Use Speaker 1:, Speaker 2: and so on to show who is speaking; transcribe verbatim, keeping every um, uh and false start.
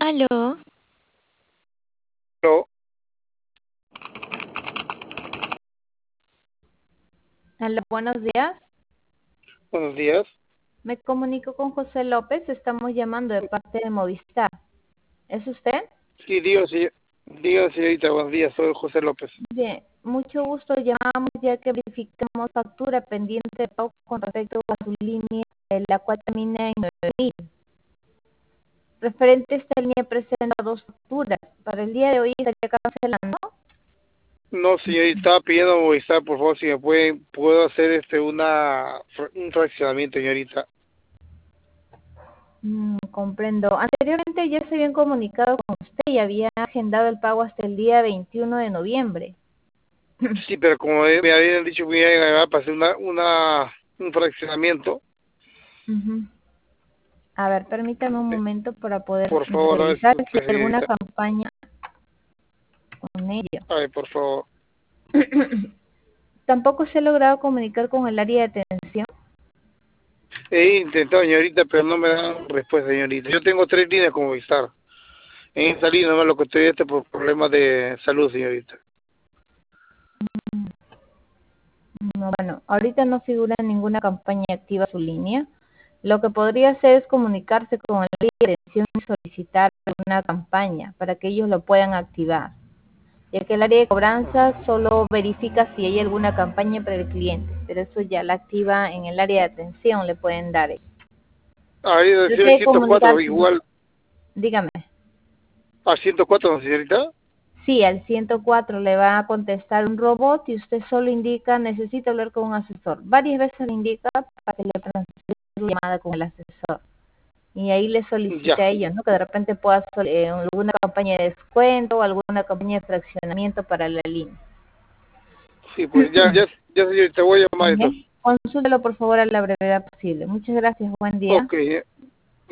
Speaker 1: Aló,
Speaker 2: Aló,
Speaker 3: Hola, buenos días.
Speaker 2: buenos días.
Speaker 3: Me comunico con José López. Estamos llamando de parte de Movistar. ¿Es usted?
Speaker 2: Sí, diga, sí, diga, señorita, buenos días, soy José López.
Speaker 3: Bien, mucho gusto. Llamamos ya que verificamos factura pendiente de pago con respecto a su línea, eh, la cual termina en nueve mil. Referente a esta línea presenta dos facturas. Para el día de hoy estaría cancelando.
Speaker 2: No, señorita, estaba pidiendo a Movistar, por favor, si me pueden, puedo hacer este una fra- un fraccionamiento, señorita.
Speaker 3: Mm, comprendo. Anteriormente ya se habían comunicado con usted y había agendado el pago hasta el día veintiuno de noviembre.
Speaker 2: Sí, pero como me habían dicho que me iban a llamar para hacer una, una, un fraccionamiento,
Speaker 3: Ujú. A ver, permítame un
Speaker 2: eh,
Speaker 3: momento para poder
Speaker 2: por favor, a ver
Speaker 3: revisar
Speaker 2: si
Speaker 3: si
Speaker 2: usted,
Speaker 3: hay alguna
Speaker 2: señorita,
Speaker 3: campaña con ello.
Speaker 2: a ver, por favor.
Speaker 3: Tampoco se ha logrado comunicar con el área de atención.
Speaker 2: He intentado, señorita, pero no me dan respuesta, señorita. Yo tengo tres líneas con Movistar. En esa línea no me lo estoy este por problemas de salud, señorita.
Speaker 3: No, bueno, ahorita no figura ninguna campaña activa su línea. Lo que podría hacer es comunicarse con el área de atención y solicitar una campaña para que ellos lo puedan activar, ya que el área de cobranza solo verifica si hay alguna campaña para el cliente, pero eso ya la activa en el área de atención, le pueden dar.
Speaker 2: Ahí
Speaker 3: Trate
Speaker 2: decía
Speaker 3: de
Speaker 2: ciento cuatro,
Speaker 3: comunicarse,
Speaker 2: igual
Speaker 3: dígame.
Speaker 2: a ciento cuatro, ¿no, señorita?
Speaker 3: Sí, al ciento cuatro le va a contestar un robot y usted solo indica, necesita hablar con un asesor. Varias veces le indica para que le transfiera la llamada con el asesor. Y ahí le
Speaker 2: Ya,
Speaker 3: solicita a ellos, ¿no? Que de repente pueda hacer eh, alguna campaña de descuento o alguna campaña de fraccionamiento para la línea.
Speaker 2: sí, pues ya, ya, ya, señorita, voy a llamar entonces.
Speaker 3: Bien, consúltelo por favor a la brevedad posible. Muchas gracias, buen día.
Speaker 2: Ok,